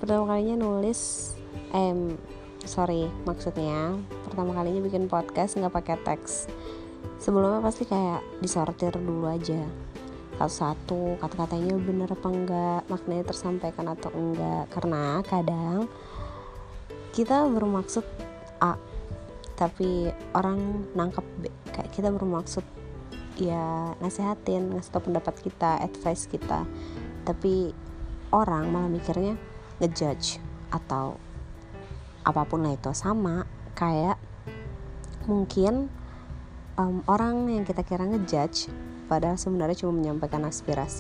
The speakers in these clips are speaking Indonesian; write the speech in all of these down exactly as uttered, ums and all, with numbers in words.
pertama kalinya nulis eh sorry maksudnya pertama kalinya bikin podcast nggak pakai teks. Sebelumnya pasti kayak disortir dulu aja satu-satu, kata-katanya bener apa enggak, maknanya tersampaikan atau enggak. Karena kadang kita bermaksud A tapi orang nangkep B, kayak kita bermaksud ya nasehatin, ngasih tau pendapat kita, advice kita, tapi orang malah mikirnya ngejudge atau apapun lah itu. Sama kayak mungkin um, orang yang kita kira ngejudge padahal sebenarnya cuma menyampaikan aspirasi.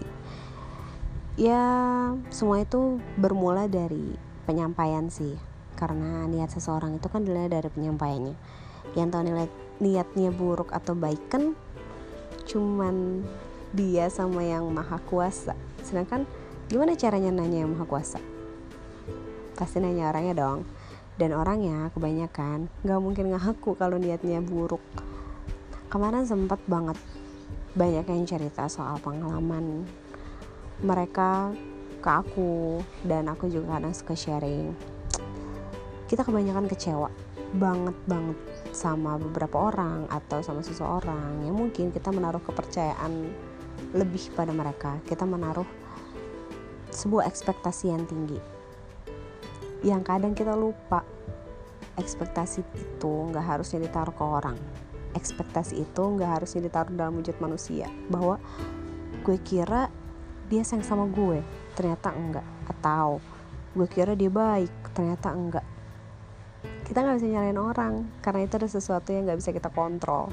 Ya semua itu bermula dari penyampaian sih, karena niat seseorang itu kan dilihat dari penyampaiannya. Yang tahu nilai niatnya buruk atau baik kan cuman dia sama yang maha kuasa. Sedangkan gimana caranya nanya yang maha kuasa? Pasti nanya orangnya dong. Dan orangnya kebanyakan gak mungkin ngaku kalau niatnya buruk. Kemarin sempet banget banyak yang cerita soal pengalaman mereka ke aku, dan aku juga kadang suka sharing. Kita kebanyakan kecewa banget banget sama beberapa orang atau sama seseorang yang mungkin kita menaruh kepercayaan lebih pada mereka. Kita menaruh sebuah ekspektasi yang tinggi, yang kadang kita lupa ekspektasi itu gak harusnya ditaruh ke orang. Ekspektasi itu gak harusnya ditaruh dalam wujud manusia, bahwa gue kira dia sayang sama gue, ternyata enggak. Atau gue kira dia baik, ternyata enggak. Kita gak bisa nyalain orang, karena itu ada sesuatu yang gak bisa kita kontrol.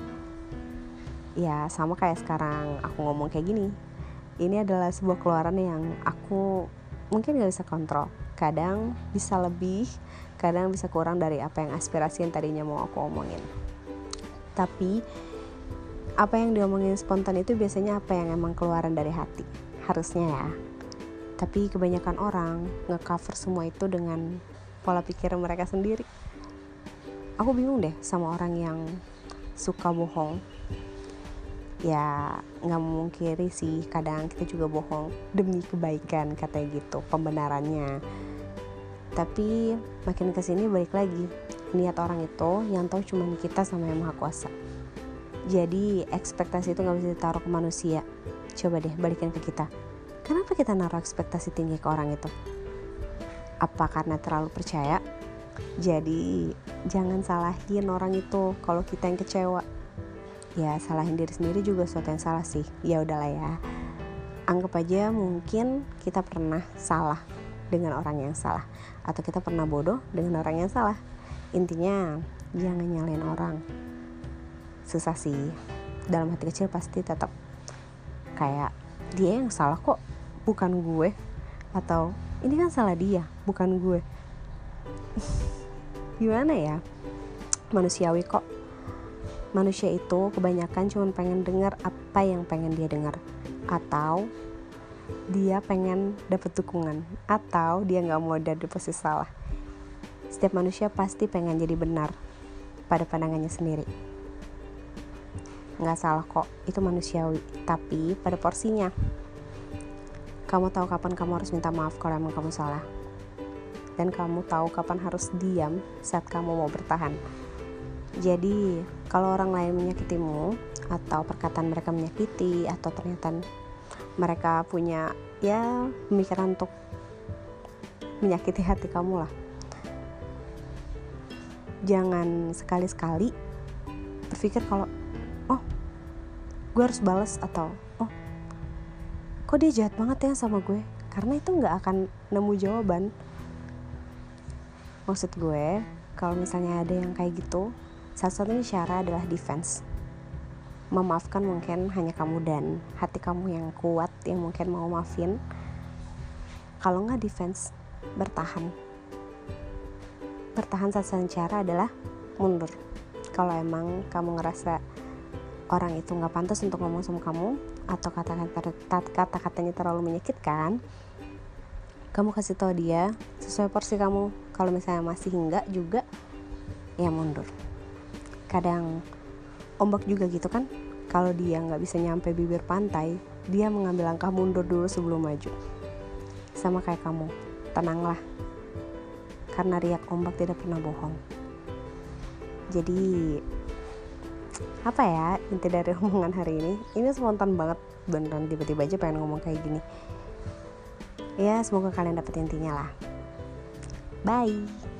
Ya sama kayak sekarang aku ngomong kayak gini. Ini adalah sebuah keluaran yang aku mungkin gak bisa kontrol. Kadang bisa lebih, kadang bisa kurang dari apa yang aspirasi yang tadinya mau aku omongin. Tapi apa yang diomongin spontan itu biasanya apa yang emang keluaran dari hati, harusnya ya. Tapi kebanyakan orang nge-cover semua itu dengan pola pikir mereka sendiri. Aku bingung deh sama orang yang suka bohong. Ya gak memungkiri sih, kadang kita juga bohong demi kebaikan katanya gitu pembenarannya. Tapi makin kesini balik lagi, niat orang itu yang tahu cuma kita sama yang maha kuasa. Jadi ekspektasi itu gak bisa ditaruh ke manusia. Coba deh balikin ke kita, kenapa kita naruh ekspektasi tinggi ke orang itu? Apa karena terlalu percaya? Jadi jangan salahin orang itu kalau kita yang kecewa. Ya salahin diri sendiri juga suatu yang salah sih. Ya udahlah ya, anggap aja mungkin kita pernah salah dengan orang yang salah, atau kita pernah bodoh dengan orang yang salah. Intinya jangan nyalain orang. Susah sih, dalam hati kecil pasti tetap kayak dia yang salah kok, bukan gue. Atau ini kan salah dia, bukan gue. Gimana ya, manusiawi kok. Manusia itu kebanyakan cuma pengen dengar apa yang pengen dia dengar, atau dia pengen dapet dukungan, atau dia gak mau ada di posisi salah. Setiap manusia pasti pengen jadi benar pada pandangannya sendiri. Gak salah kok, itu manusiawi, tapi pada porsinya. Kamu tahu kapan kamu harus minta maaf kalau emang kamu salah, dan kamu tahu kapan harus diam saat kamu mau bertahan. Jadi kalau orang lain menyakitimu, atau perkataan mereka menyakiti, atau ternyata mereka punya ya pemikiran untuk menyakiti hati kamu lah, jangan sekali-sekali berpikir kalau oh gue harus balas, atau oh kok dia jahat banget ya sama gue, karena itu gak akan nemu jawaban. Maksud gue, kalau misalnya ada yang kayak gitu, satu-satunya cara adalah defense. Memaafkan mungkin hanya kamu dan hati kamu yang kuat yang mungkin mau maafin. Kalau gak defense, bertahan. Bertahan satu-satunya cara adalah mundur. Kalau emang kamu ngerasa orang itu gak pantas untuk ngomong sama kamu, atau kata-katanya terlalu menyakitkan, kamu kasih tahu dia sesuai porsi kamu. Kalau misalnya masih enggak juga, ya mundur. Kadang ombak juga gitu kan, kalau dia nggak bisa nyampe bibir pantai, dia mengambil langkah mundur dulu sebelum maju. Sama kayak kamu, tenanglah, karena riak ombak tidak pernah bohong. Jadi apa ya inti dari omongan hari ini? Ini spontan banget, beneran tiba-tiba aja pengen ngomong kayak gini. Ya semoga kalian dapet intinya lah. Bye.